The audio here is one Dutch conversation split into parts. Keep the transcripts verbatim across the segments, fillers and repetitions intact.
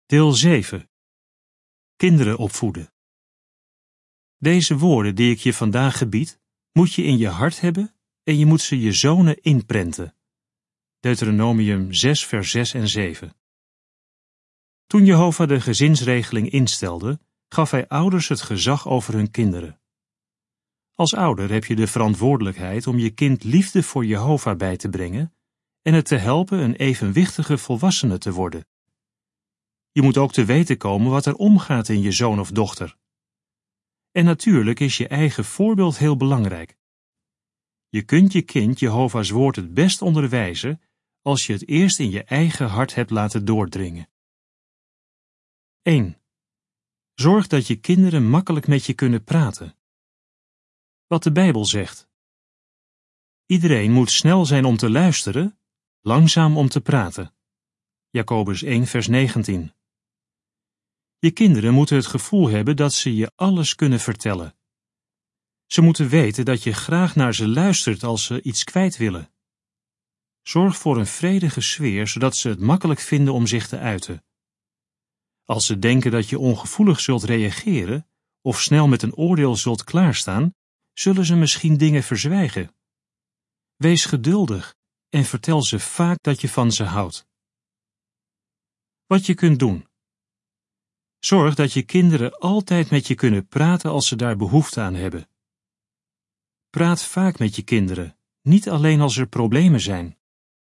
Deel zeven. Kinderen opvoeden. Deze woorden die ik je vandaag gebied, moet je in je hart hebben en je moet ze je zonen inprenten. Deuteronomium zes vers zes en zeven. Toen Jehova de gezinsregeling instelde, gaf hij ouders het gezag over hun kinderen. Als ouder heb je de verantwoordelijkheid om je kind liefde voor Jehova bij te brengen en het te helpen een evenwichtige volwassene te worden. Je moet ook te weten komen wat er omgaat in je zoon of dochter. En natuurlijk is je eigen voorbeeld heel belangrijk. Je kunt je kind Jehova's woord het best onderwijzen als je het eerst in je eigen hart hebt laten doordringen. één. Zorg dat je kinderen makkelijk met je kunnen praten. Wat de Bijbel zegt. Iedereen moet snel zijn om te luisteren, langzaam om te praten. Jacobus één vers negentien. Je kinderen moeten het gevoel hebben dat ze je alles kunnen vertellen. Ze moeten weten dat je graag naar ze luistert als ze iets kwijt willen. Zorg voor een vredige sfeer, zodat ze het makkelijk vinden om zich te uiten. Als ze denken dat je ongevoelig zult reageren of snel met een oordeel zult klaarstaan, zullen ze misschien dingen verzwijgen. Wees geduldig en vertel ze vaak dat je van ze houdt. Wat je kunt doen. Zorg dat je kinderen altijd met je kunnen praten als ze daar behoefte aan hebben. Praat vaak met je kinderen, niet alleen als er problemen zijn.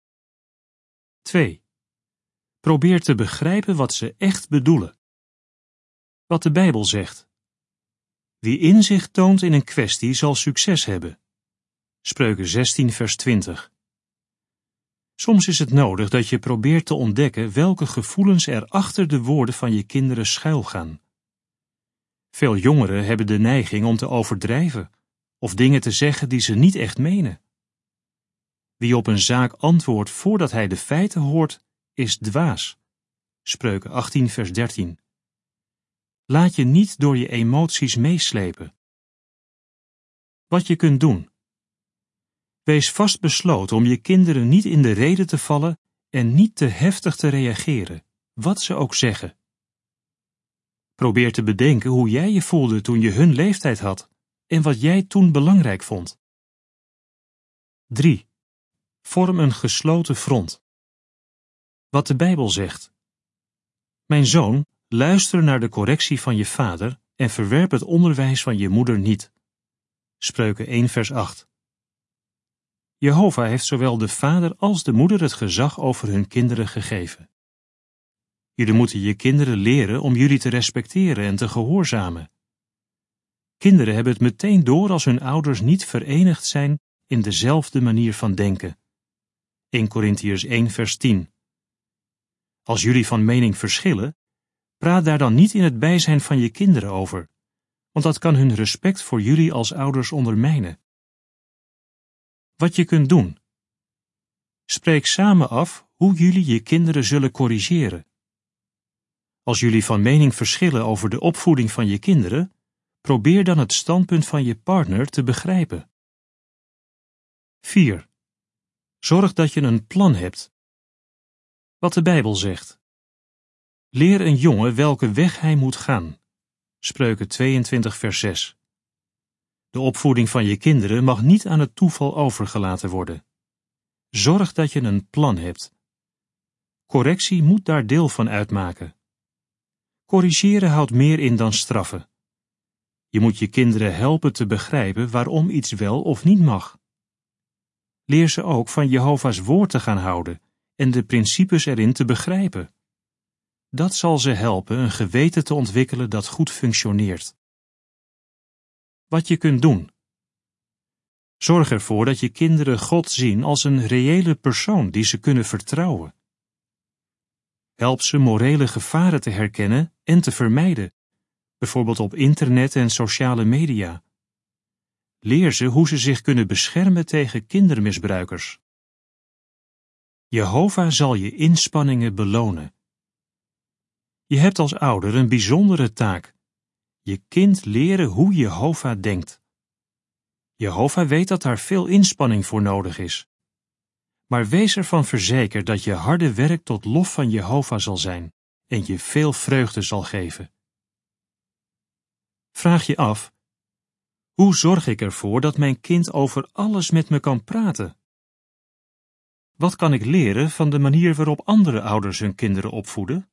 twee. Probeer te begrijpen wat ze echt bedoelen. Wat de Bijbel zegt. Wie inzicht toont in een kwestie zal succes hebben. Spreuken zestien vers twintig. Soms is het nodig dat je probeert te ontdekken welke gevoelens er achter de woorden van je kinderen schuilgaan. Veel jongeren hebben de neiging om te overdrijven of dingen te zeggen die ze niet echt menen. Wie op een zaak antwoordt voordat hij de feiten hoort, is dwaas. Spreuken achttien vers dertien. Laat je niet door je emoties meeslepen. Wat je kunt doen. Wees vastbesloten om je kinderen niet in de rede te vallen en niet te heftig te reageren, wat ze ook zeggen. Probeer te bedenken hoe jij je voelde toen je hun leeftijd had en wat jij toen belangrijk vond. drie. Vorm een gesloten front. Wat de Bijbel zegt. Mijn zoon, luister naar de correctie van je vader en verwerp het onderwijs van je moeder niet. Spreuken één vers acht. Jehova heeft zowel de vader als de moeder het gezag over hun kinderen gegeven. Jullie moeten je kinderen leren om jullie te respecteren en te gehoorzamen. Kinderen hebben het meteen door als hun ouders niet verenigd zijn in dezelfde manier van denken. Eerste Korintiërs één vers tien. Als jullie van mening verschillen, praat daar dan niet in het bijzijn van je kinderen over, want dat kan hun respect voor jullie als ouders ondermijnen. Wat je kunt doen. Spreek samen af hoe jullie je kinderen zullen corrigeren. Als jullie van mening verschillen over de opvoeding van je kinderen, probeer dan het standpunt van je partner te begrijpen. vier. Zorg dat je een plan hebt. Wat de Bijbel zegt. Leer een jongen welke weg hij moet gaan. Spreuken tweeëntwintig vers zes. De opvoeding van je kinderen mag niet aan het toeval overgelaten worden. Zorg dat je een plan hebt. Correctie moet daar deel van uitmaken. Corrigeren houdt meer in dan straffen. Je moet je kinderen helpen te begrijpen waarom iets wel of niet mag. Leer ze ook van Jehova's woord te gaan houden en de principes erin te begrijpen. Dat zal ze helpen een geweten te ontwikkelen dat goed functioneert. Wat je kunt doen. Zorg ervoor dat je kinderen God zien als een reële persoon die ze kunnen vertrouwen. Help ze morele gevaren te herkennen en te vermijden, bijvoorbeeld op internet en sociale media. Leer ze hoe ze zich kunnen beschermen tegen kindermisbruikers. Jehova zal je inspanningen belonen. Je hebt als ouder een bijzondere taak. Je kind leren hoe Jehova denkt. Jehova weet dat daar veel inspanning voor nodig is. Maar wees ervan verzekerd dat je harde werk tot lof van Jehova zal zijn en je veel vreugde zal geven. Vraag je af: hoe zorg ik ervoor dat mijn kind over alles met me kan praten? Wat kan ik leren van de manier waarop andere ouders hun kinderen opvoeden?